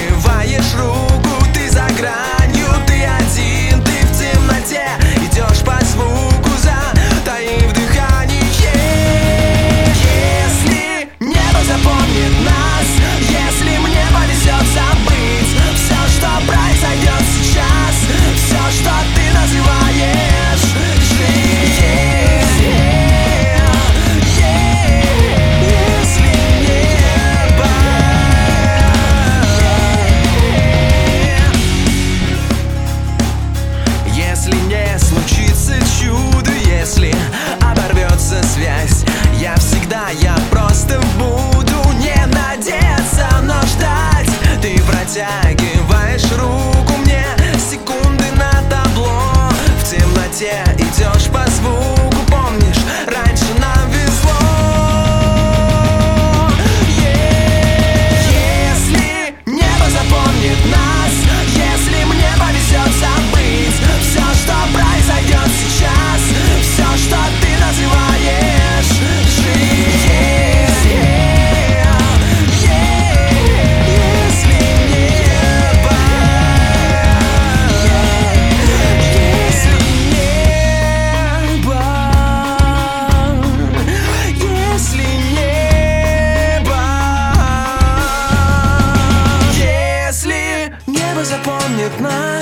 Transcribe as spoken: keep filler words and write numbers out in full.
протягиваешь руку, ты за гранью, ты один, ты в темноте, идешь по звуку, затаив дыхание. Если небо запомнит нас, если мне повезет забыть все, что произойдет сейчас, все, что ты называешь жизнь. Если не случится чудо, если оборвется связь, я всегда, я просто буду не надеяться, но ждать. Ты протягиваешь руку мне, секунды на табло, в темноте идешь по звуку, помнишь, раньше нам везло. Если небо запомнит нас, если мне повезет забыть все, что произойдет сейчас, все, что ты называешь жизнь. Если небо, если небо, если небо, если небо запомнит нас.